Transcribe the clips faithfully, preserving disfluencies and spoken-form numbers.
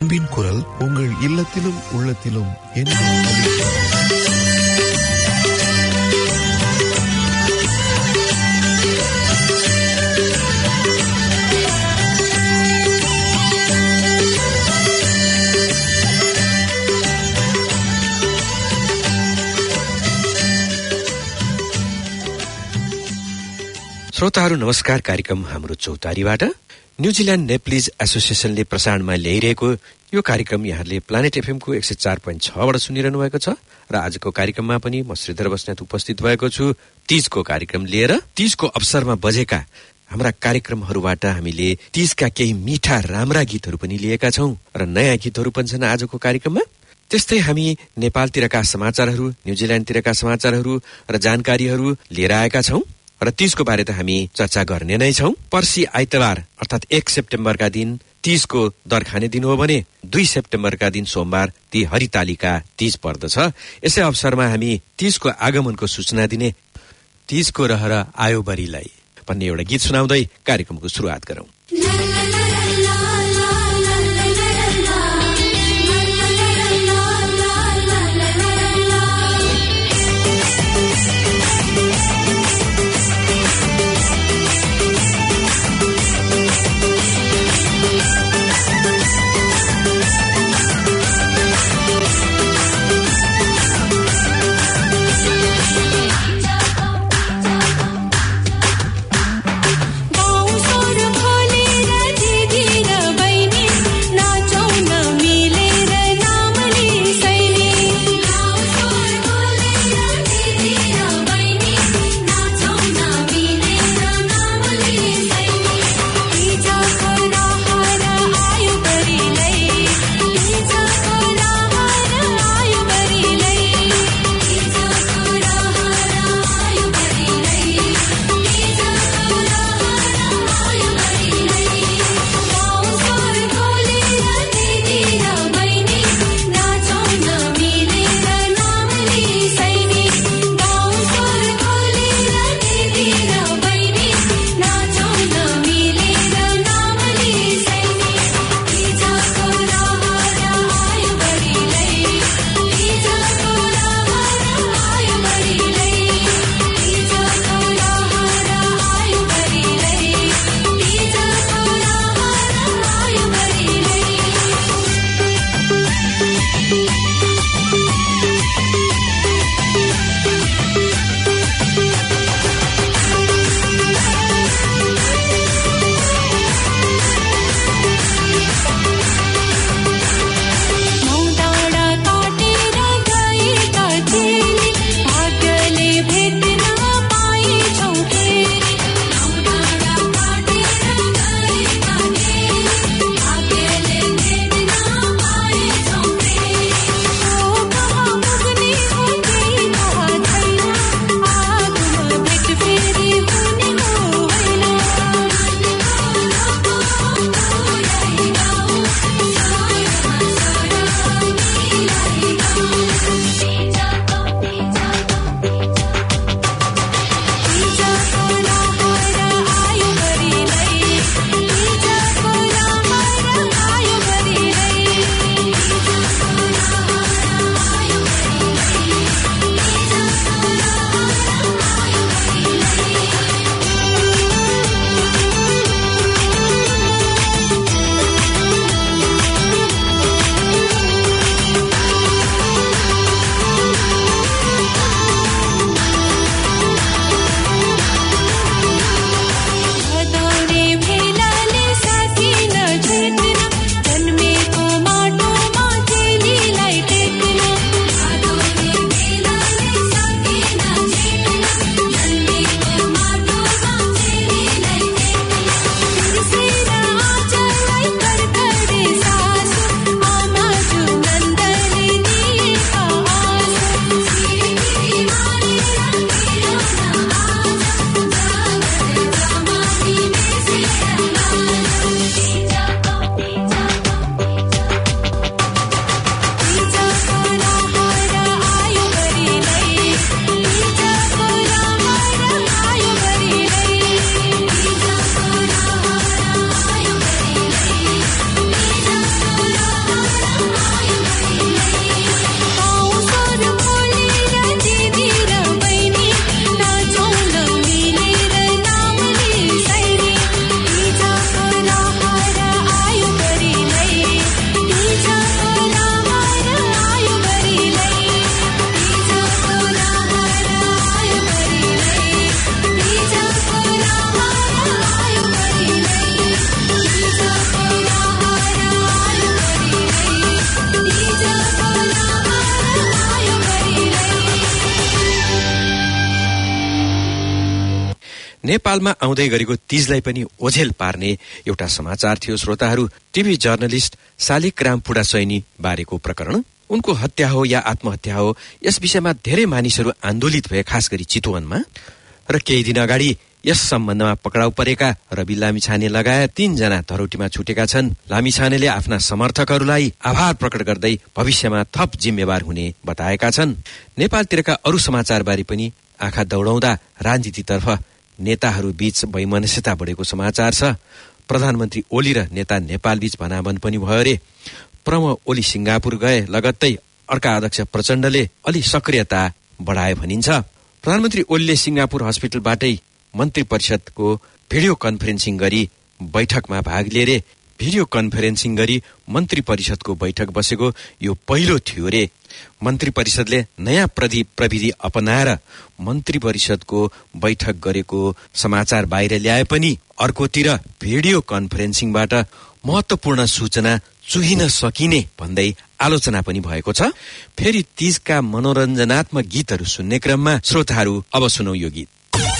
அன்பின் குரல் உங்கள் இல்லத்திலும் உள்ளத்திலும் என்றும் ஒலிக்கும். श्रोताहरू नमस्कार। कार्यक्रम हाम्रो चौतारीबाट न्युजिल्यान्ड नेप्लिज एसोसिएसनले प्रसारणमा ल्याइरहेको यो कार्यक्रम यहाँले प्लानेट एफएमको एक सय चार पोइन्ट छबाट सुनिरहनु भएको छ र आजको कार्यक्रममा पनि म श्रीधर बस्नेत उपस्थित भएको छु तीजको कार्यक्रम लिएर। तीजको अवसरमा बजेका हाम्रा कार्यक्रमहरूबाट हामीले तीजका केही मिठा राम्रा गीतहरू पनि लिएका छौं र नयाँ गीतहरू पनि छन् आजको कार्यक्रममा। त्यस्तै हामी नेपालतिरका समाचारहरू, न्युजिल्यान्डतिरका समाचारहरू र जानकारीहरू लिएर आएका छौं र तीजको बारे त हामी चर्चा गर्ने नै छौं। पर्सि आइतबार अर्थात एक सेप्टेम्बरका दिन तीजको दर खाने दिन हो भने दुई सेप्टेम्बरका दिन सोमबार ती हरितालिका तीज पर्दछ। यसै अवसरमा हामी तीजको आगमनको सूचना दिने तीजको रहर आयो बरीलाई भन्ने एउटा गीत सुनाउँदै कार्यक्रमको सुरुवात गरौं। गाउँ सोर खोलेर नेपालमा आउँदै गरेको तीजलाई पनि ओझेल पार्ने एउटा समाचार थियो श्रोताहरू। टिभी जर्नलिस्ट शालिग्राम पुडासैनी बारेको प्रकरण, उनको हत्या हो या आत्महत्या हो, यस विषयमा धेरै मानिसहरू आन्दोलित भए, खास गरी चितवनमा। र केही दिन अगाडि यस सम्बन्धमा पक्राउ परेका रवि लामिछाने लगायत तीनजना धरौटीमा छुटेका छन्। लामिछानेले आफ्ना समर्थकहरूलाई आभार प्रकट गर्दै भविष्यमा थप जिम्मेवार हुने बताएका छन्। नेपालतिरका अरू समाचारबारे पनि आँखा दौडाउँदा राजनीतितर्फ नेताहरू बीच वैमनस्यता बढेको समाचार छ। प्रधानमन्त्री ओली र नेता नेपाल बीच भनाभन पनि भयो रे। प्रमुख ओली सिंगापुर गए, लगत्तै अर्का अध्यक्ष प्रचण्डले अलि सक्रियता बढाए भनिन्छ। प्रधानमन्त्री ओलीले सिंगापुर हस्पिटलबाटै मन्त्री परिषदको भिडियो कन्फरेन्सिङ गरी बैठकमा भाग लिए रे। भिडियो कन्फरेन्सिङ गरी मन्त्री परिषदको बैठक बसेको यो पहिलो थियो रे। मन्त्री परिषदले नयाँ प्रदि प्रविधि अपनाएर मन्त्री परिषदको बैठक गरेको समाचार बाहिर ल्याए पनि अर्कोतिर भिडियो कन्फरेन्सिङबाट महत्वपूर्ण सूचना चुहिन सकिने भन्दै आलोचना पनि भएको छ। फेरि तीजका मनोरञ्जनात्मक गीतहरू सुन्ने क्रममा श्रोताहरू अब सुनौ यो गीत।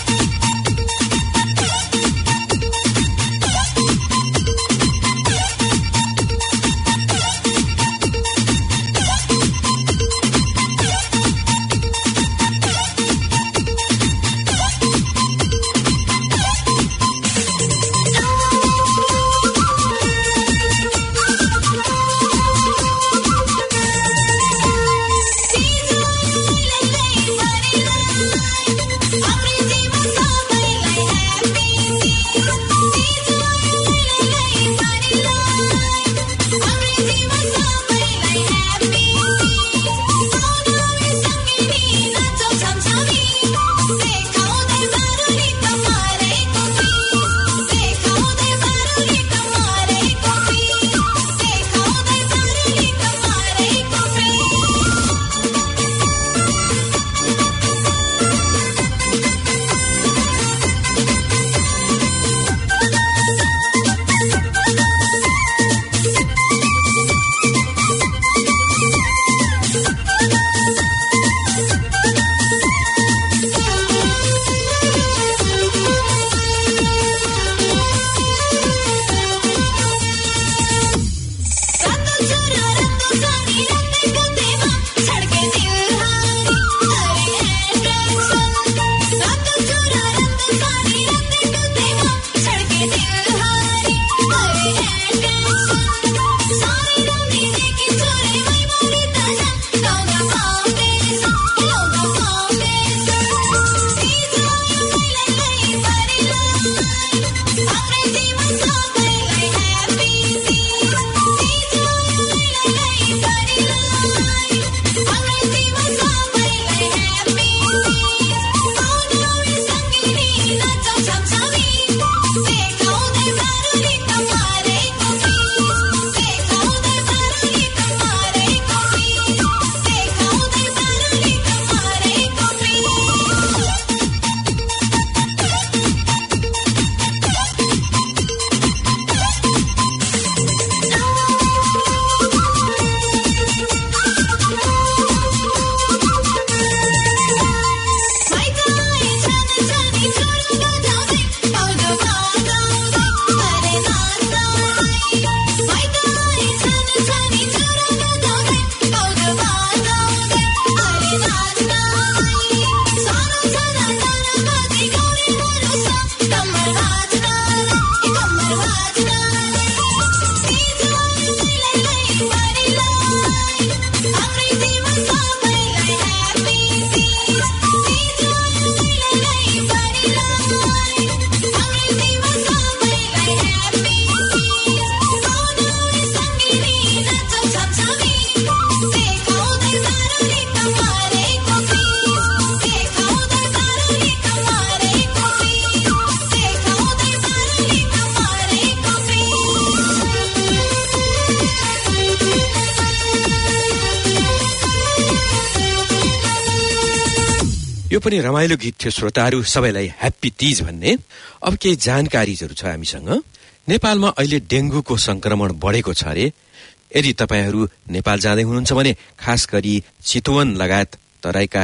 यो पनि रमाइलो गीत थियो श्रोताहरू, सबैलाई ह्याप्पी तीज भन्ने। अब केही जानकारीहरू छ हामीसँग। नेपालमा अहिले डेङ्गुको संक्रमण बढेको छ अरे। यदि तपाईहरू नेपाल जाँदै हुनुहुन्छ भने खास गरी चितवन लगायत तराईका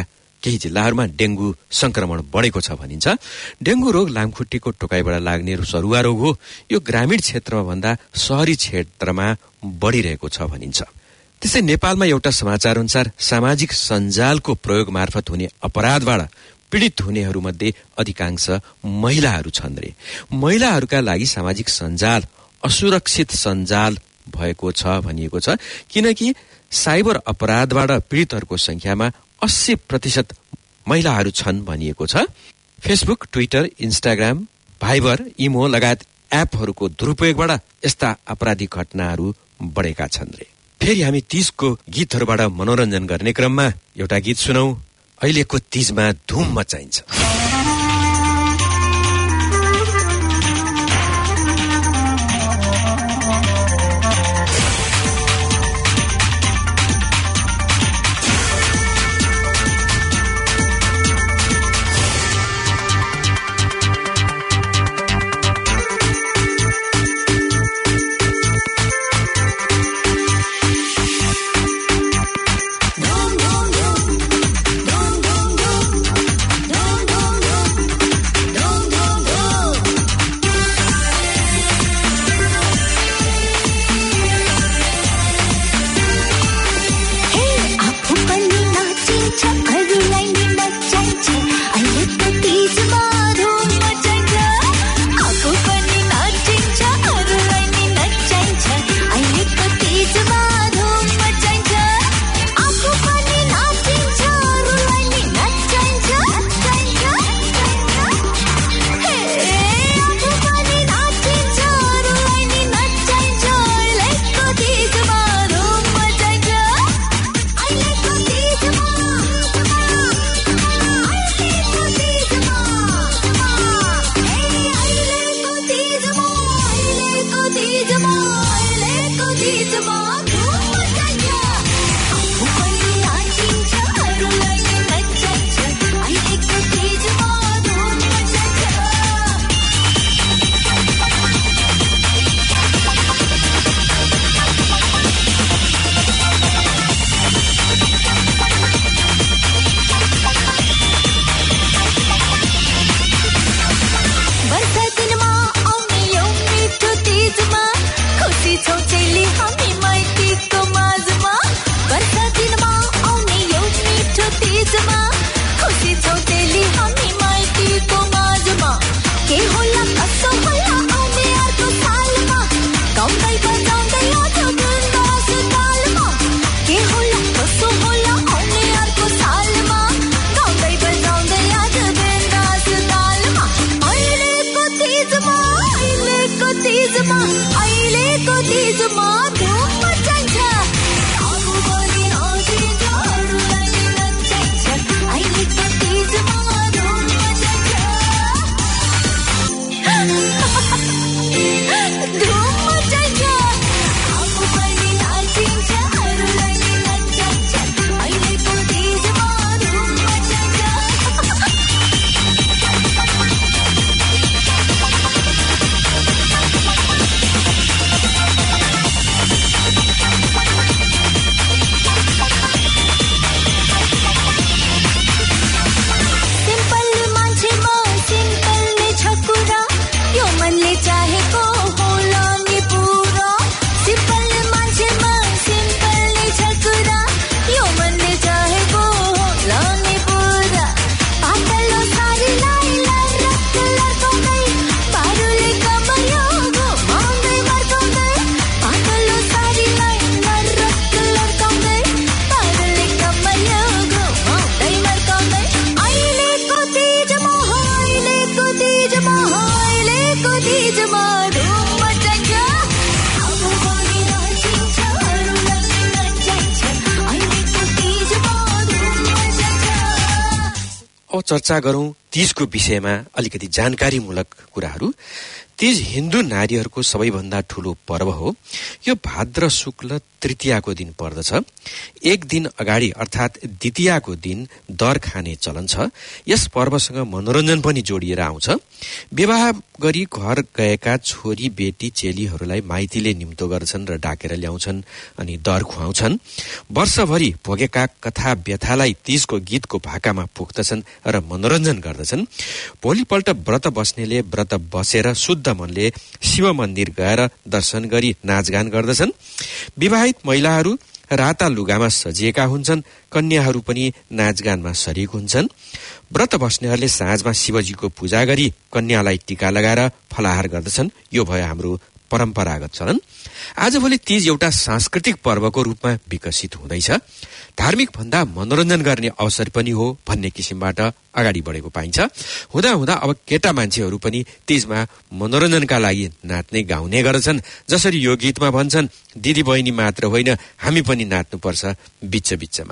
केही जिल्लाहरूमा डेंगू संक्रमण बढेको छ भनिन्छ। डेंगू रोग लामखुट्टेको टोकाइबाट लाग्ने सरुवा रोग हो। यो ग्रामीण क्षेत्रमा भन्दा शहरी क्षेत्रमा बढिरहेको छ भनिन्छ। त्यसै नेपालमा एउटा समाचार अनुसार सामाजिक सञ्जालको प्रयोग मार्फत हुने अपराधबाट पीडित हुनेहरूमध्ये अधिकांश महिलाहरू छन् रे। महिलाहरूका लागि सामाजिक सञ्जाल असुरक्षित सञ्जाल भएको छ भनिएको छ, किनकि साइबर अपराधबाट पीडितहरूको संख्यामा अस्सी प्रतिशत महिलाहरू छन् भनिएको छ। Facebook, Twitter, Instagram, Viber, imo लगायत एपहरूको दुरुपयोगबाट यस्ता आपराधिक घटनाहरू बढेका छन् रे। फेरि हामी तीजको गीतहरूबाट मनोरञ्जन गर्ने क्रममा एउटा गीत सुनौ। अहिलेको तीजमा धुम मचाइन्छ। चर्चा गरौं तीजको विषयमा अलिकति जानकारीमूलक कुराहरू। तीज हिन्दू नारीहरूको सबैभन्दा ठूलो पर्व हो। यो भाद्र शुक्ल तृतीयाको दिन पर्दछ। एक दिन अगाडि अर्थात् द्वितीयाको दिन दर खाने चलन छ। यस पर्वसँग मनोरञ्जन पनि जोडिएर आउँछ। विवाह गरी घर गएका छोरी बेटी चेलीहरूलाई माइतीले निम्तो गर्छन् र डाकेर ल्याउँछन् अनि दर खुवाउँछन्। वर्षभरि भोगेका कथा व्यथालाई तीजको गीतको भाकामा पोख्दछन् र मनोरञ्जन गर्दछन्। भोलिपल्ट व्रत बस्नेले व्रत बसेर शुद्ध मनले शिव मन्दिर गएर दर्शन गरी नाचगान गर्दछन्। विवाहित महिलाहरू राता लुगामा सजिएका हुन्छन्। कन्याहरू पनि नाचगानमा शरीक हुन्छन्। व्रत बस्नेहरूले साँझमा शिवजीको पूजा गरी कन्यालाई टीका लगाएर फलाहार गर्दछन्। यो भयो हाम्रो परम्परागत चलन। आजभोलि तीज एउटा सांस्कृतिक पर्वको रूपमा विकसित हुँदैछ। धार्मिक भन्दा मनोरञ्जन गर्ने अवसर पनि हो भन्ने किसिमबाट अगाडि बढेको पाइन्छ। हुँदा हुँदा अब केटा मान्छेहरू पनि तीजमा मनोरञ्जनका लागि नाच्ने गाउने गर्छन्। जसरी यो गीतमा भन्छन्, दिदी बहिनी मात्र होइन, हामी पनि नाच्नुपर्छ बिच बिचमा।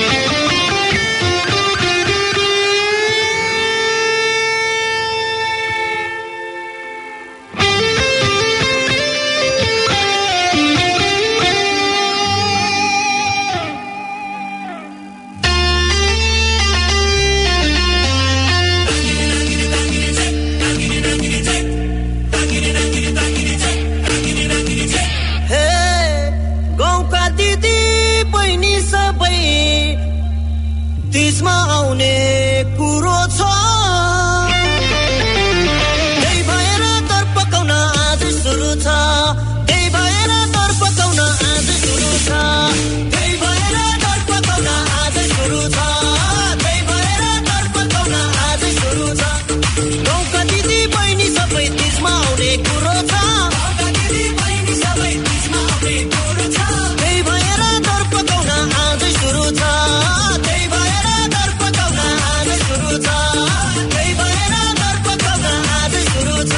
तीजमा आउने कुरो छ, त्यही भएर दर पकाउन आज सुरु छ, त्यही भएर दर पकाउन आज सुरु छ, त्यही भएर दर पकाउन आज सुरु छ, त्यही भएर दर पकाउन आज सुरु छ। गाउँका दिदी बहिनी सबै तीजमा आउने कुरो छ, गाउँका दिदी बहिनी सबै तीजमा आउने कुरो छ, त्यही भएर दर पकाउन आज सुरु छ, त्यही भएर दर पकाउन आज सुरु छ, त्यही भएर दर पकाउन आज सुरु छ।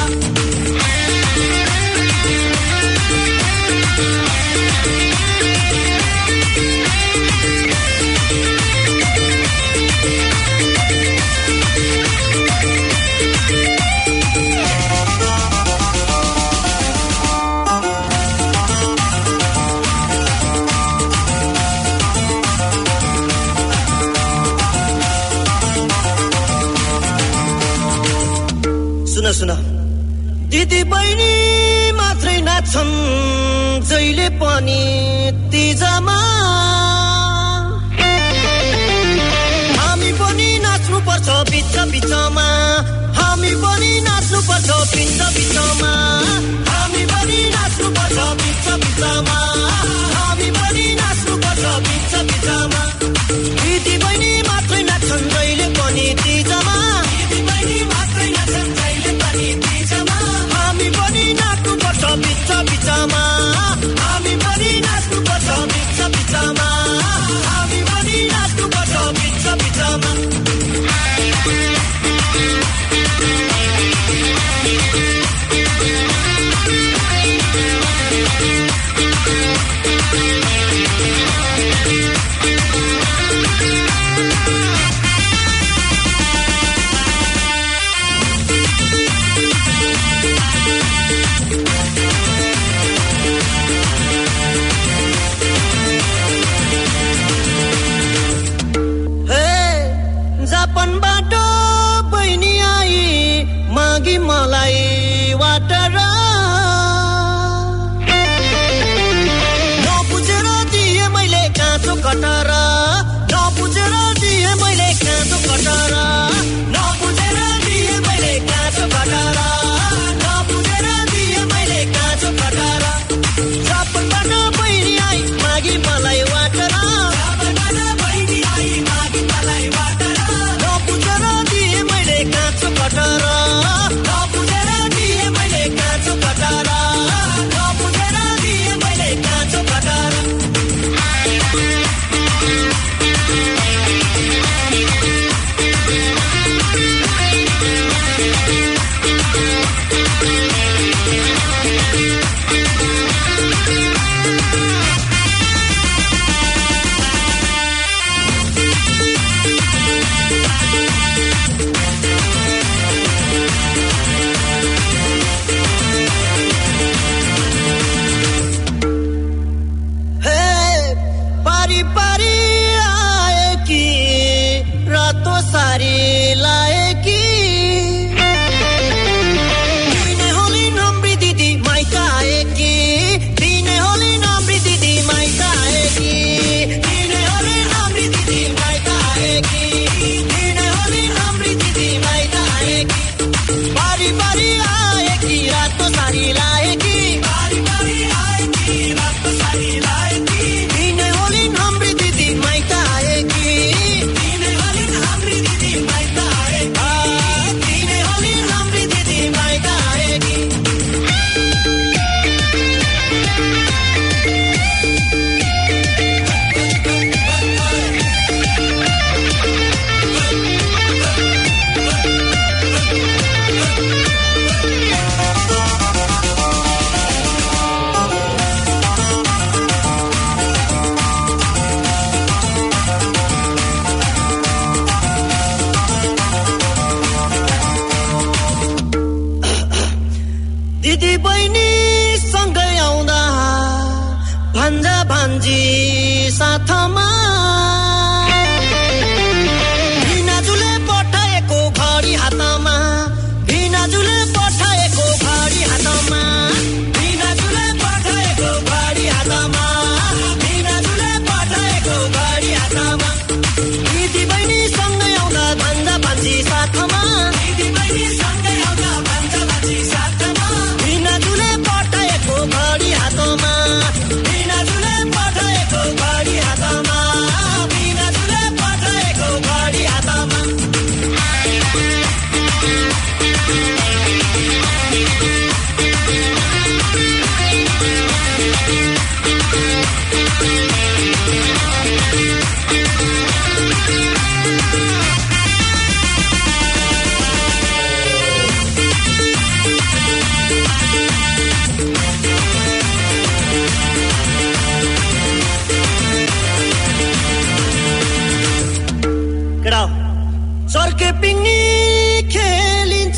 सुन सुन दिदी बहिनी मात्रै नाच्छन् जहिले पनि तीजमा, हामी पनि नाच्नु पर्छ बिच बिचमा, हामी पनि नाच्नु पर्छ बिच बिचमा, हामी पनि नाच्नु पर्छ बिच बिचमा, हामी पनि नाच्नु पर्छ बिच बिचमा। दिदी बहिनी मात्रै नाच्छन् जहिले पनि तीजमा, दिदी बहिनी मात्रै नाच्छन् जहिले पनि तीजमा, हामी पनि नाच्नु पर्छ बिच बिचमा, हामी पनि नाच्नु पर्छ बिच बिचमा, हामी पनि नाच्नु पर्छ बिच बिचमा। जापानबाट बहिनी आई मागी मलाई वाटर, नबुझेर दिए मैले काँचो कटर, नबुझेर दिए मैले काँचो कटर, नबुझेर दिए मैले काँचो कटर, नबुझेर दिए मैले काँचो कटर। जापानबाट बहिनी आई मागी मलाई वाटर, जापानबाट बहिनी आई मागी मलाई वाटर, नबुझेर दिए मैले काँचो कटर, नबुझेर दिए मैले काँचो कटर, नबुझेर दिए मैले काँचो कटर। पारी पारी आए कि रातो सारी लाए कि दिने होली नम्री दिदी माइका आए कि दिने होली नम्री दिदी माइका आए कि दिने होली नम्री दिदी माइका आए कि दिने होली नम्री दिदी माइका आए कि पारी पारी आए कि रातो सारी लाए कि पारी पारी आए कि रातो सारी लाए कि दिने होली नम्री दिदी माइका आए कि दिने होली नम्री दिदी माइका आए कि दिने होली नम्री दिदी माइका आए कि दिदी बहिनी सँगै आउँदा भान्जा भान्जी साथमा भिनाजुले पठाएको घडी हातमा भिनाजुले पठाएको घडी हातमा भिनाजुले पठाएको घडी हातमा भिनाजुले पठाएको घडी हातमा दिदी बहिनी सँगै आउँदा भान्जा भान्जी साथमा दिदी बहिनी सँगै आउँदा भान्जा भान्जी साथमा भिनाजुले पठाएको घडी हातमा भिनाजुले पठाएको घडी हातमा भिनाजुले पठाएको घडी हातमा केटा सर्के पिङ्नी खेलिन्छ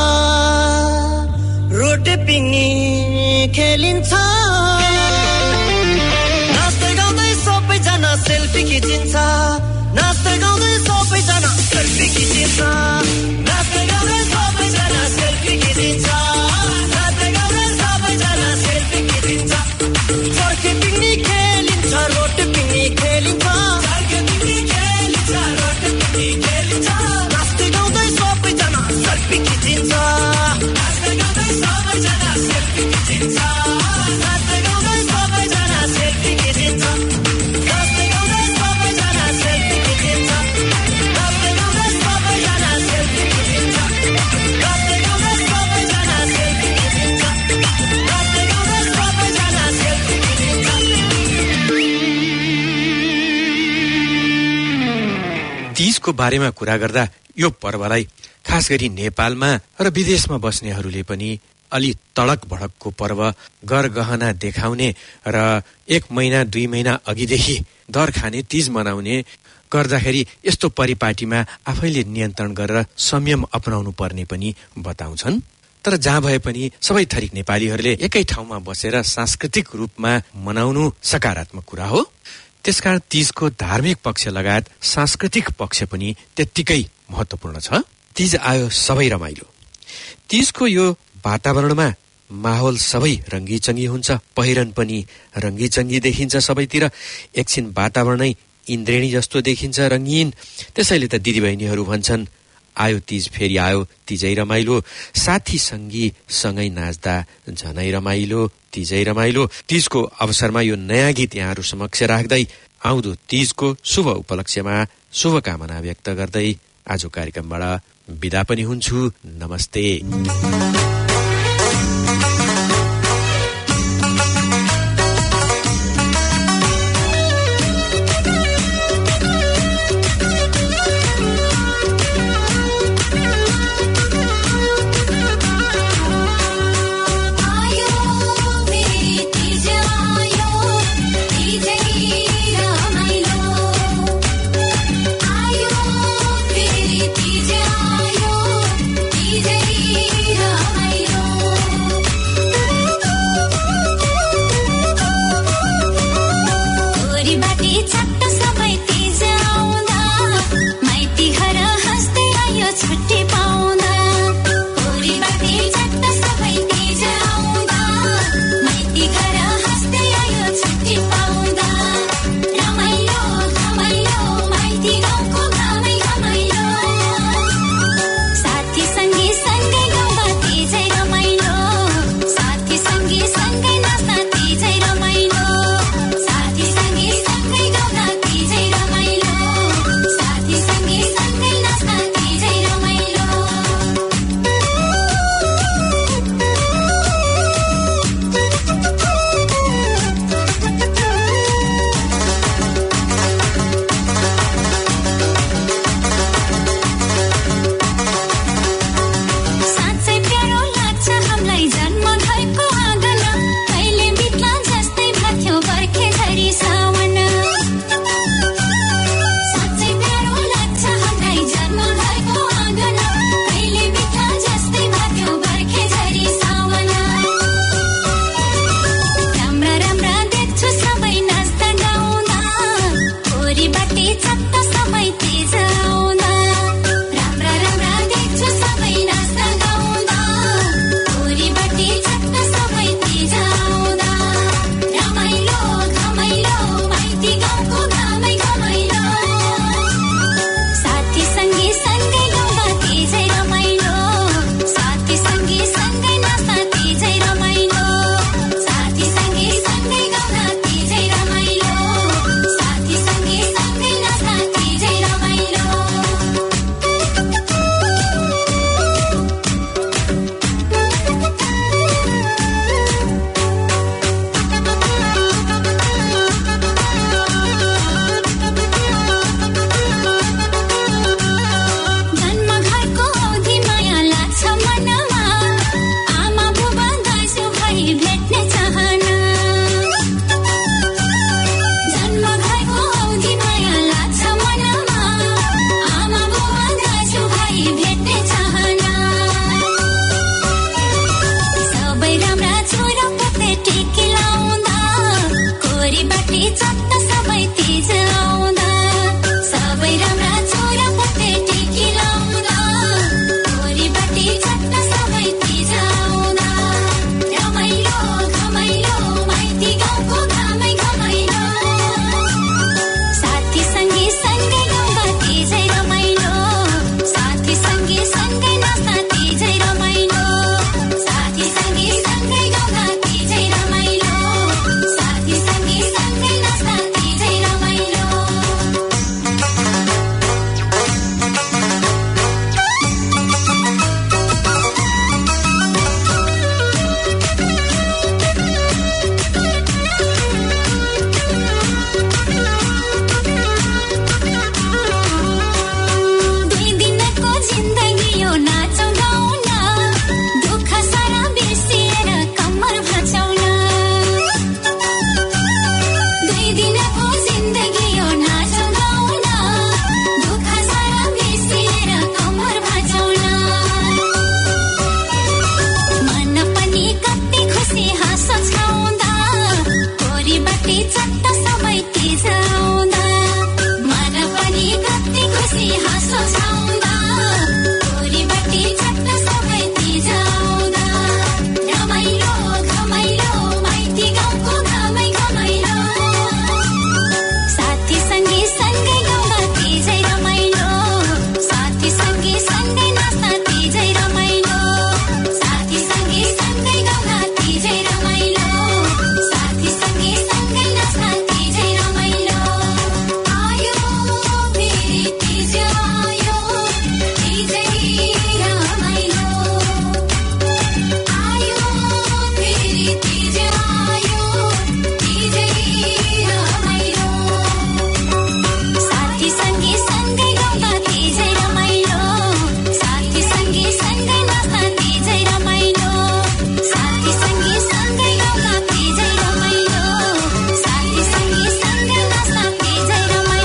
रोटे पिङ्नी खेलिन्छ नाच्दै गाउँदै सबैजना सेल्फी खिचिन्छ नाच्दै गाउँदै सबैजना सेल्फी खिचिन्छ नाच्दै गाउँदै सबैजना सेल्फी खिचिन्छ नाच्दै गाउँदै सबैजना सेल्फी खिचिन्छ सर्के पिङ्नी खेलिन्छ रोटे पिङ्नी खेलिन्छ सर्के पिङ्नी खेलिन्छ रोटे पिङ्नी खेलिन्छ नाच्दै गाउँदै सबैजना सेल्फी खिचिन्छ नाच्दै गाउँदै सबैजना सेल्फी खिचिन्छ नाच्दै गाउँदै सबैजना सेल्फी खिचिन्छ नाच्दै गाउँदै सबैजना सेल्फी खिचिन्छ नाच्दै गाउँदै सबैजना सेल्फी खिचिन्छ नाच्दै गाउँदै सबैजना सेल्फी खिचिन्छ नाच्दै गाउँदै सबैजना सेल्फी खिचिन्छ तीजको बारेमा कुरा गर्दा यो पर्वलाई खास गरी नेपालमा र विदेशमा बस्नेहरूले पनि अलि तडक भडकको पर्व गरगहना देखाउने र एक महिना दुई महिना अघिदेखि दर खाने तीज मनाउने गर्दाखेरि यस्तो परिपाटीमा आफैले नियन्त्रण गरेर संयम अपनाउनु पर्ने पनि बताउँछन्। तर जहाँ भए पनि सबै थरीक नेपालीहरूले एकै ठाउँमा बसेर सांस्कृतिक रूपमा मनाउनु सकारात्मक कुरा हो। त्यसकारण तीजको धार्मिक पक्ष लगायत सांस्कृतिक पक्ष पनि त्यत्तिकै महत्वपूर्ण छ। तीज आयो सबै रमाइलो। तीजको यो वातावरणमा माहौल सबै रङ्गीचङ्गी हुन्छ, पहिरन पनि रङ्गीचङ्गी देखिन्छ सबैतिर। एकछिन वातावरणै इन्द्रेणी जस्तो देखिन्छ रङ्गीन। त्यसैले त दिदीबहिनीहरू भन्छन् आयो तीज फेरि आयो तीजै रमाइलो, साथी सङ्गी सँगै नाच्दा झनै रमाइलो तीजै रमाइलो। तीजको अवसरमा यो नयाँ गीत यहाँहरू समक्ष राख्दै आउँदो तीजको शुभ उपलक्ष्यमा शुभकामना व्यक्त गर्दै आज कार्यक्रमबाट बिदा पनि हुन्छु। नमस्ते।